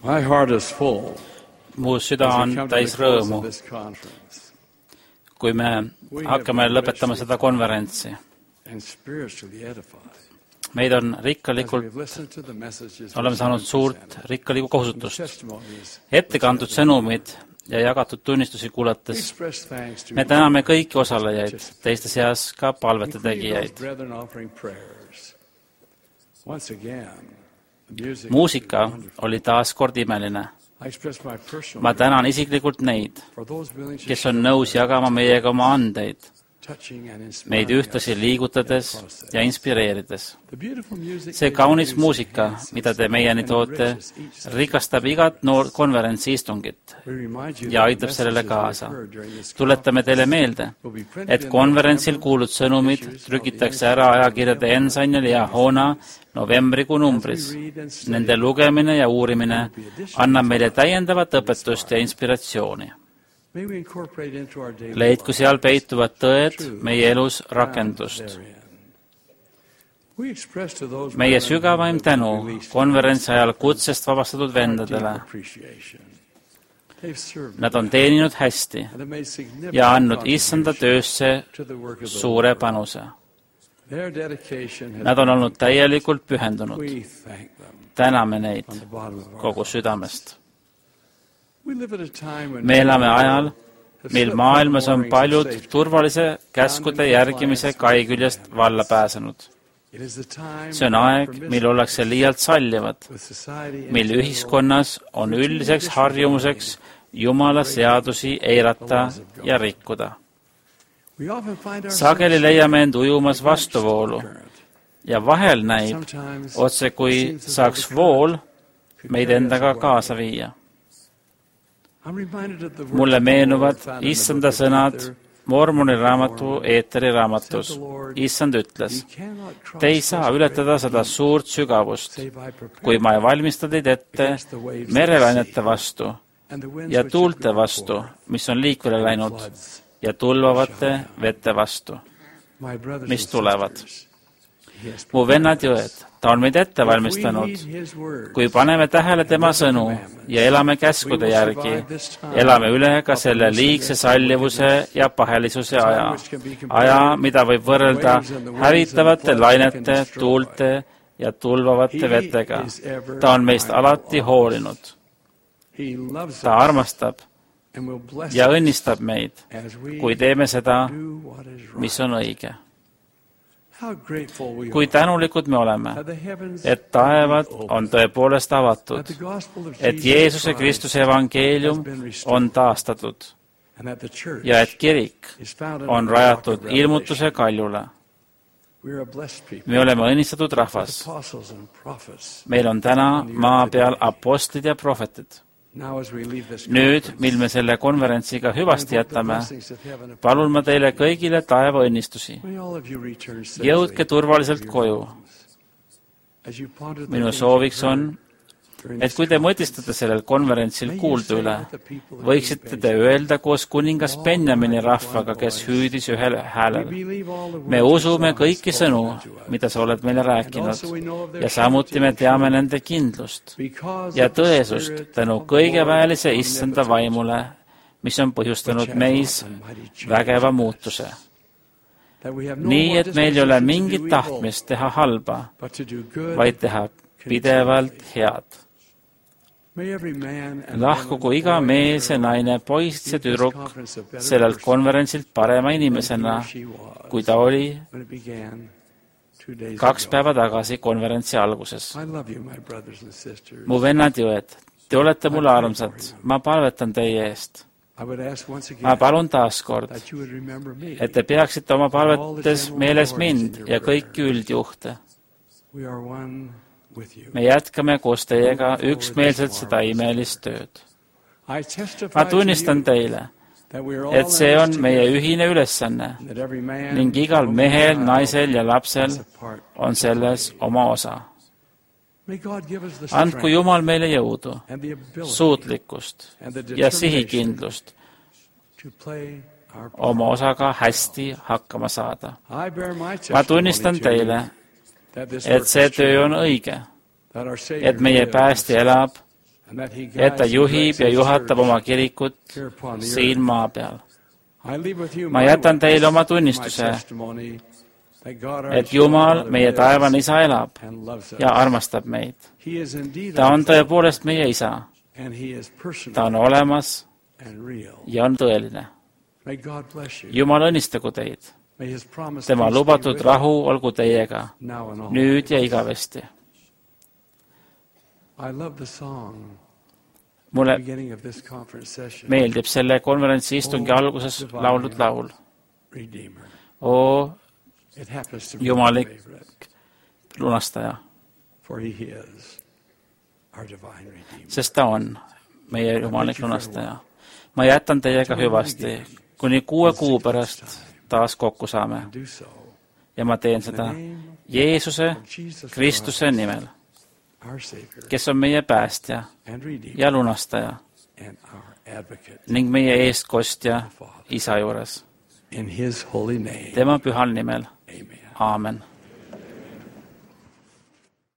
My heart is full mu süda on täis rõõmu, kui me hakkame lõpetama seda konverentsi. Meid on rikkalikult, oleme saanud suurt rikkalikku kohusutust. Ette kantud sõnumid ja jagatud tunnistusi kuulates me täname kõiki osalejaid, teiste seas ka palvete tegijaid. Muusika oli taas kord imeline. Ma tänan isiklikult neid, kes on nõus jagama meiega oma andeid, meid ühtlasi liigutades ja inspireerides. See kaunis muusika, mida te meieni toote, rikastab igat konverentsi istungit ja aitab sellele kaasa. Tuletame teile meelde, et konverentsil kuuldud sõnumid trükitakse ära ajakirjade Ensignal ja Hona novembrikuu numbris. Nende lugemine ja uurimine annab meile täiendavat õpetust ja inspiratsiooni. Leidku seal peituvad tõed meie elus rakendust. Meie sügavaim tänu konverentsi ajal kutsest vabastatud vendadele. Nad on teeninud hästi ja andnud issanda töösse suure panuse. Nad on olnud täielikult pühendunud. Täname neid kogu südamest. Me elame ajal, mil maailmas on paljud turvalise käskude järgimise kai küljest valla pääsenud. See on aeg, mil ollakse liialt sallivad, mil ühiskonnas on üldiseks harjumuseks Jumala seadusi eirata ja rikkuda. Sageli leiame end ujumas vastuvoolu ja vahel näib, otse kui saaks vool meid endaga kaasa viia. Mulle meenuvad issanda sõnad Mormoni raamatu eeteri raamatus. Issand ütles, te ei saa ületada seda suurt sügavust, kui ma ei valmista teid ette mereväinete vastu ja tuulte vastu, mis on liikvele läinud, ja tulvavate vete vastu, mis tulevad. Mu vennad jõed, ta on meid ette valmistanud. Kui paneme tähele tema sõnu ja elame käskude järgi, elame üle ka selle liigse sallivuse ja pahelisuse aja, mida võib võrrelda hävitavate lainete, tuulte ja tulvavate vetega. Ta on meist alati hoolinud. Ta armastab ja õnnistab meid, kui teeme seda, mis on õige. Kui tänulikud me oleme, et taevad on tõepoolest avatud, et Jeesuse Kristuse evangeelium on taastatud ja et kirik on rajatud ilmutuse kaljule. Me oleme õnnistatud rahvas. Meil on täna maa peal apostlid ja prohvetid. Nüüd, mil me selle konverentsiga hüvasti jätame, palun ma teile kõigile taeva õnnistusi. Jõudke turvaliselt koju. Minu sooviks on, et kui te mõtistate sellel konverentsil kuuldu üle, võiksite te öelda koos kuningas Benjamini rahvaga, kes hüüdis ühel häälel. Me usume kõiki sõnu, mida sa oled meile rääkinud, ja samuti me teame nende kindlust ja tõesust tänu kõigeväelise issanda vaimule, mis on põhjustanud meis vägeva muutuse. Nii, et meil ei ole mingit tahtmist teha halba, vaid teha pidevalt head. Lahkugu iga mees ja naine, poiss ja tüdruk sellelt konverentsilt parema inimesena, kui ta oli 2 päeva tagasi konverentsi alguses. Mu vennad jõed, te olete mulle armsad, ma palvetan teie eest. Ma palun taaskord, et te peaksite oma palvetes meeles mind ja kõiki üldjuhte. Me jätkame koos teiega üksmeelselt seda imelist tööd. Ma tunnistan teile, et see on meie ühine ülesanne ning igal mehel, naisel ja lapsel on selles oma osa. Andku Jumal meile jõudu, suutlikkust ja sihikindlust oma osaga hästi hakkama saada. Ma tunnistan teile, et see töö on õige, et meie päästja elab et ta juhib ja juhatab oma kirikut siin maa peal. Ma jätan teile oma tunnistuse, et Jumal, meie taevane Isa, elab ja armastab meid. Ta on tõepoolest meie Isa. Ta on olemas ja on tõeline. Jumal õnnistagu teid. Tema lubatud rahu olgu teiega, nüüd ja igavesti. Mulle meeldib selle konverentsi istungi alguses lauldud laul. O jumalik lunastaja, sest ta on meie jumalik lunastaja. Ma jätan teiega hüvasti, kuni 6 kuu pärast taas kokku saame. Ja ma teen seda Jeesuse Kristuse nimel, kes on meie päästja ja lunastaja ning meie eestkostja Isa juures. Tema pühal nimel. Aamen.